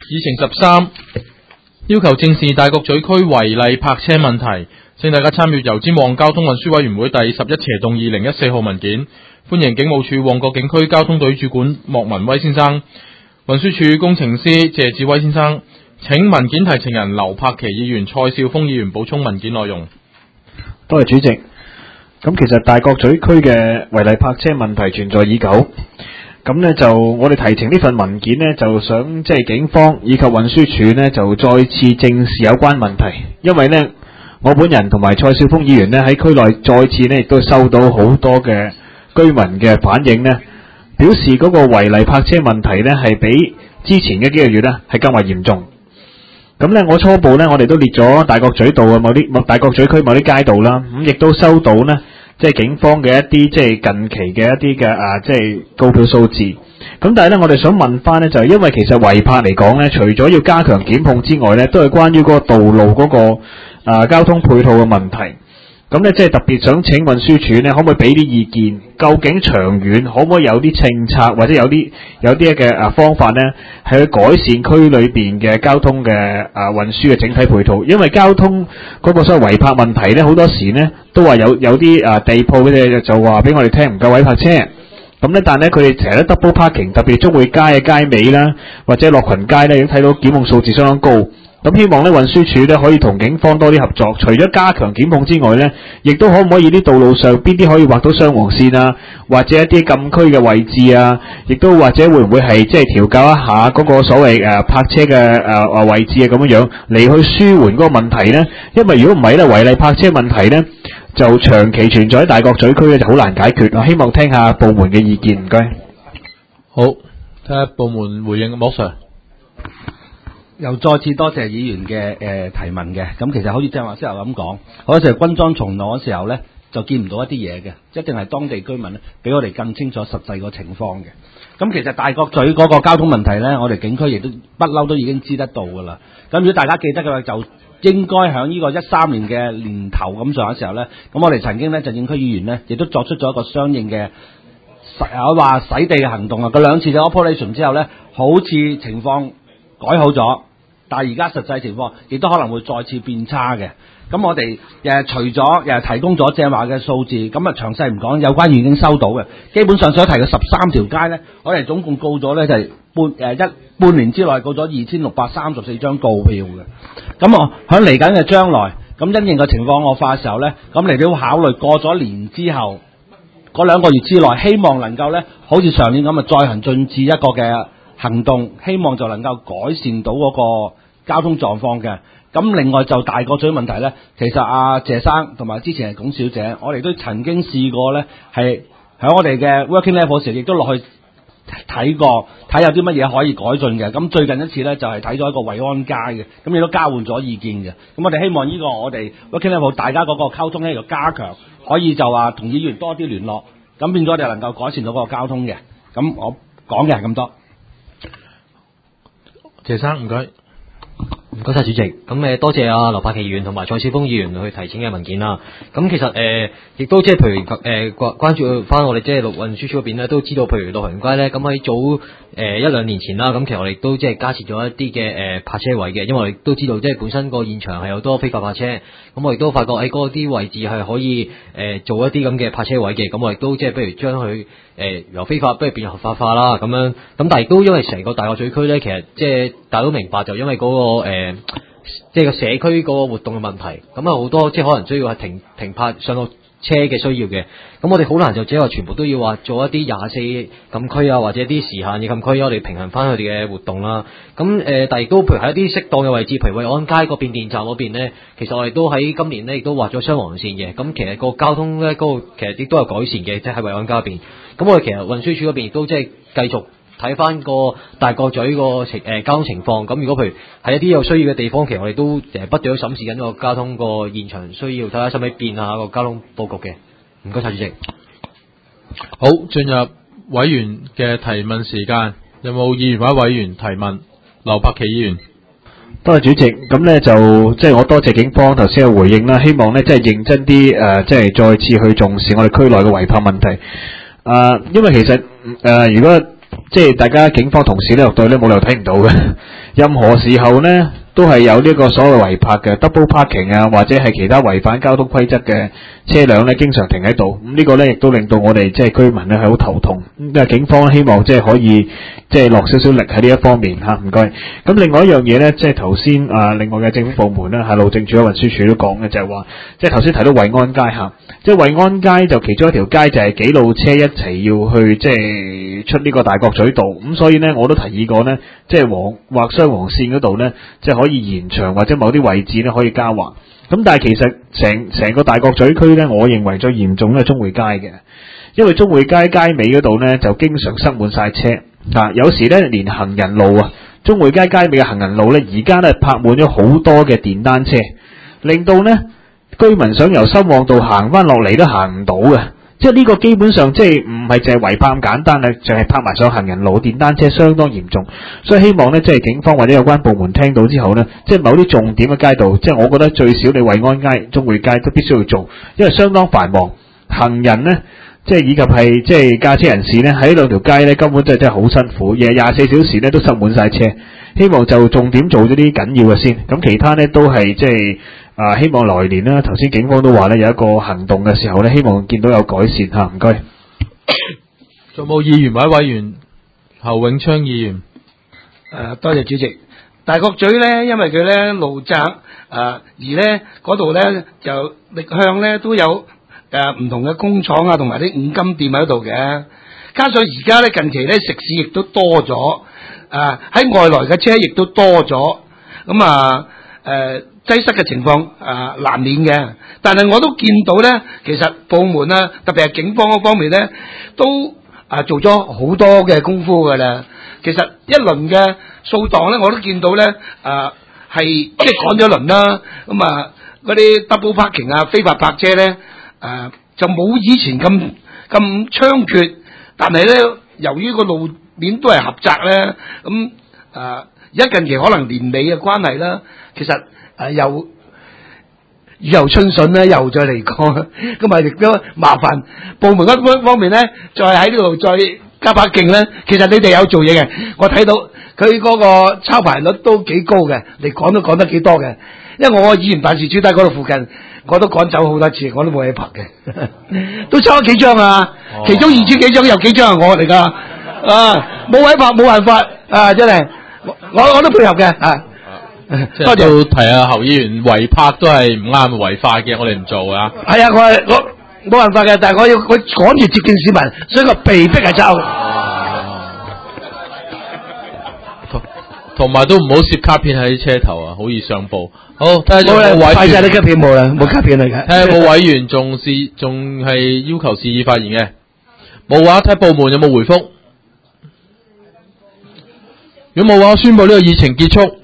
議程13，要求正視大角咀區違例泊車問題，請大家參閱油尖旺交通運輸委員會第11斜動2014號文件，歡迎警務處旺角警區交通隊主管莫文威先生、運輸署工程師謝志威先生，請文件提呈人劉柏祺議員、蔡少峰議員補充文件內容。 多謝主席。咁其實大角咀區嘅違例泊車問題存在已久，咁呢就我哋提呈呢份文件呢，就想即係警方以及運輸署呢，就再次正視有關問題，因為呢我本人同埋蔡少峰議員呢，喺區內再次呢亦都收到好多嘅居民嘅反映呢，表示嗰個違例泊車問題呢係比之前嘅幾個月呢係更為嚴重。咁呢我初步呢，我哋都列咗大角咀道嘅大角咀區某啲街道啦，咁亦都收到呢即係警方嘅一啲即係近期嘅一啲嘅即係告票數字。咁但係呢，我哋想問翻呢，就係因為其實違泊嚟講呢，除咗要加強檢控之外呢，都係關於嗰個道路嗰個交通配套嘅問題。咁呢，即係特別想請運輸署呢，可唔可以俾啲意見？究竟長遠可唔可以有啲政策或者有啲嘅方法呢，係去改善區裏邊嘅交通嘅運輸嘅整體配套？因為交通嗰個所謂違泊問題呢，好多時呢都話有啲地鋪嘅就話俾我哋聽唔夠位泊車。咁呢，但係呢佢哋成日都 double parking， 特別中匯街嘅街尾啦，或者樂群街呢，已經睇到檢控數字相當高。咁希望咧運輸署咧可以同警方多啲合作，除咗加強檢控之外咧，亦都可唔可以啲道路上邊啲可以畫到雙黃線啊，或者一啲禁區嘅位置啊，亦都或者會唔會係即係調校一下嗰個所謂泊車嘅位置啊咁樣嚟去舒緩嗰個問題咧？因為如果唔係咧，違例泊車問題咧就長期存在喺大角咀區咧，就好難解決。我希望聽下部門嘅意見，唔該。 好，睇下部門回應，莫 Sir。 又再次多謝議員嘅提問嘅。咁其實好似正話先頭咁講，好多時軍裝巡邏嘅時候呢，就見唔到一啲嘢嘅，一定係當地居民呢比我哋更清楚實際個情況嘅。咁其實大角咀嗰個交通問題呢，我哋警區亦都不嬲都已經知得到㗎啦。咁如果大家記得嘅話，就應該喺呢個13年嘅年頭咁上下時候呢，咁我哋曾經呢，就警區議員呢，亦都作出咗一個相應嘅話洗地嘅行動啊。嗰兩次嘅 operation 之後呢，好似情況改好咗，但係而家實際情況亦都可能會再次變差嘅。咁我哋除咗提供咗正話嘅數字，咁啊詳細唔講，有關已經收到嘅，基本上所提嘅13條街呢，我哋總共告咗呢，就係半年之內告咗2634張告票嘅。咁我喺嚟緊嘅將來，咁因應個情況惡化嘅時候呢，咁你都要考慮過咗年之後嗰2個月之內，希望能夠呢，好似上年咁啊再行進至一個嘅行動，希望就能夠改善到嗰個交通狀況嘅。咁另外就大角咀問題呢，其實謝生同埋之前係龔小姐，我哋都曾經試過呢，係喺我哋嘅 working level 時亦都落去睇過，睇有啲乜嘢可以改進嘅。咁最近一次呢，就係睇咗一個惠安街嘅，咁亦都交換咗意見嘅。咁我哋希望呢個我哋 working level 大家嗰個溝通呢，要加強，可以就話同議員多啲聯絡，咁變咗我哋能夠改善到嗰個交通嘅。咁我講嘅係咁多。 謝生唔該， 唔該晒主席。咁多謝劉柏祺議員同埋蔡少峰議員去提請嘅文件啦。咁其實亦都即係譬如關注翻我哋即係運輸署嗰邊咧，都知道譬如樂群街咧，咁喺早1-2年前啦，咁其實我哋都即係加設咗一啲嘅泊車位嘅，因為我哋都知道即係本身個現場係有多非法泊車，咁我亦都發覺喺嗰啲位置係可以做一啲咁嘅泊車位嘅，咁我亦都即係不如將佢由非法不如變合法化啦咁樣。咁但係亦都因為成個大角咀區咧，其實即係大家都明白，就因為嗰個即係個社區嗰個活動嘅問題，咁好多即係可能需要係停泊上落車嘅需要嘅，咁我哋好難就只係話全部都要話做一啲24禁區啊，或者啲時限嘅禁區，我哋平衡翻佢哋嘅活動啦。咁但係都譬如喺一啲適當嘅位置，譬如惠安街嗰邊電站嗰邊呢，其實我哋都喺今年呢亦都畫咗雙黃線嘅。咁其實個交通呢，嗰個其實亦都有改善嘅，即係喺惠安街嗰邊。咁我哋其實運輸署嗰邊亦都即係繼續睇翻個大角咀個交通情況。咁如果譬如喺一啲有需要嘅地方，其實我哋都不斷審視緊個交通個現場需要，睇下使唔使變下個交通佈局嘅。唔該晒主席。 好，進入委員嘅提問時間，有冇議員或者委員提問？劉柏祺議員。 多謝主席。咁呢就即係我多謝警方頭先嘅回應啦，希望呢即係認真啲即係再次去重視我哋區內嘅違泊問題。因為其實如果即係大家警方同事呢落隊呢，冇理由睇唔到嘅。任何時候呢，都係有呢個所謂違泊嘅 double parking 啊，或者係其他違反交通規則嘅車輛呢，經常停喺度。咁呢個呢，亦都令到我哋即係居民呢係好頭痛。咁啊，警方希望即係可以即係落少少力喺呢一方面嚇，唔該。咁另外一樣嘢呢，即係頭先另外嘅政府部門呢，係路政署、運輸署都講嘅，就係話，即係頭先提到惠安街嚇，即係惠安街就其中一條街就係幾路車一齊要去即係出呢個大角咀道，咁所以呢，我都提議過呢，即係畫雙黃線嗰度呢，即係可以延長或者某啲位置呢可以加橫。咁但係其實成個大角咀區呢，我認為最嚴重咧係中匯街嘅，因為中匯街街尾嗰度呢，就經常塞滿晒車有時呢，連行人路中匯街街尾嘅行人路呢，而家呢泊滿咗好多嘅電單車，令到呢居民想由深旺道行翻落嚟都行唔到嘅。即係呢個基本上即係唔係淨係違泊咁簡單啦，就係泊埋上行人路，電單車相當嚴重。所以希望呢，即係警方或者有關部門聽到之後呢，即係某啲重點嘅街道，即係我覺得最少你惠安街、中匯街都必須要做，因為相當繁忙，行人呢，即係以及係即係駕車人士呢，喺兩條街呢根本真係好辛苦，日日24小時呢都塞滿晒車。希望就重點做咗啲緊要嘅先，咁其他呢都係即係希望來年啦。頭先警方都話呢有一個行動嘅時候呢，希望見到有改善嚇，唔該。 仲冇議員或者委員？侯永昌議員。 多謝主席。大角咀呢，因為佢呢路窄而呢嗰度呢就逆向呢都有唔同嘅工廠啊，同埋啲五金店喺度嘅。加上而家呢近期呢食肆亦都多咗。喺外來嘅車亦都多咗，咁擠塞嘅情況難免嘅。但係我都見到呢，其實部門啊，特別係警方嗰方面呢，都做咗好多嘅功夫㗎啦。其實一輪嘅掃蕩呢，我都見到呢，係即係趕咗輪啦。咁嗰啲 double parking 啊，非法泊車呢，就冇以前咁猖獗，但係呢，由於個路面都係狹窄咧，咁而家近期可能年尾嘅關係啦，其實又雨後春筍咧，又再嚟過，咁亦都麻煩部門一方面咧，再喺呢度再加把勁咧。其實你哋有做嘢嘅，我睇到佢嗰個抄牌率都幾高嘅，你講都講得幾多嘅。因為我議員辦事處都喺嗰度附近，我都趕走好多次，我都冇嘢拍嘅，都抄咗幾張啊，其中2000幾張有幾張係我嚟㗎。冇位拍冇辦法真係，我都配合嘅多謝。 提下侯議員違泊都係唔啱違法嘅，我哋唔做啊。 係啊，我冇辦法嘅，但係我趕住接見市民，所以我被逼係抄。 同埋都唔好攝卡片喺車頭啊，好易上報。好，睇下有冇委員。 快晒啲卡片冇啦，冇卡片嚟嘅。 睇下有冇委員仲係要求示意發言嘅，冇話睇部門有冇回覆。如果冇話，我宣布呢個議程結束。